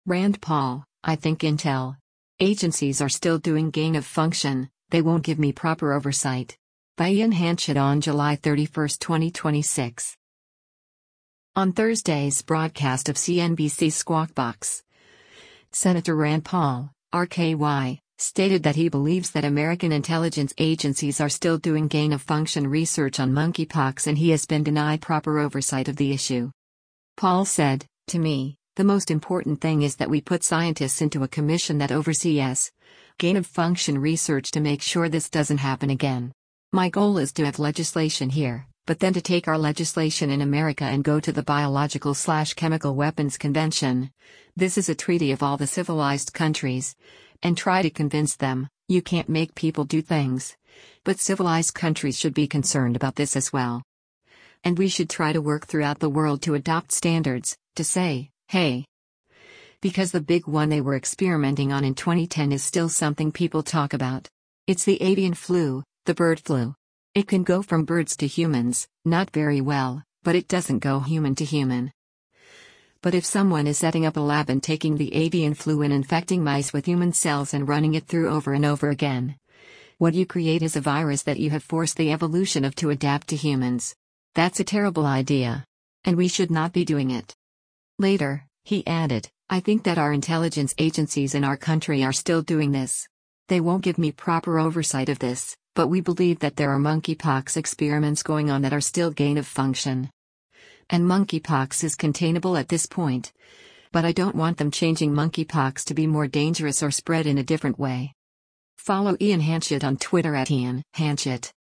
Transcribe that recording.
Rand Paul, I think intel agencies are still doing gain of function, they won't give me proper oversight. By Ian Hanchett on July 31, 2026. On Thursday's broadcast of CNBC's Squawk Box, Senator Rand Paul, RKY, stated that he believes that American intelligence agencies are still doing gain-of-function research on monkeypox and he has been denied proper oversight of the issue. Paul said, "To me, the most important thing is that we put scientists into a commission that oversees gain-of-function research to make sure this doesn't happen again. My goal is to have legislation here, but then to take our legislation in America and go to the Biological/Chemical Weapons Convention. This is a treaty of all the civilized countries. And try to convince them, you can't make people do things. But civilized countries should be concerned about this as well. And we should try to work throughout the world to adopt standards, to say, hey. Because the big one they were experimenting on in 2010 is still something people talk about. It's the avian flu, the bird flu. It can go from birds to humans, not very well, but it doesn't go human to human. But if someone is setting up a lab and taking the avian flu and infecting mice with human cells and running it through over and over again, what you create is a virus that you have forced the evolution of to adapt to humans. That's a terrible idea. And we should not be doing it." Later, he added, "I think that our intelligence agencies in our country are still doing this. They won't give me proper oversight of this, but we believe that there are monkeypox experiments going on that are still gain of function. And monkeypox is containable at this point. But I don't want them changing monkeypox to be more dangerous or spread in a different way." Follow Ian Hanchett on Twitter @Ian Hanchett.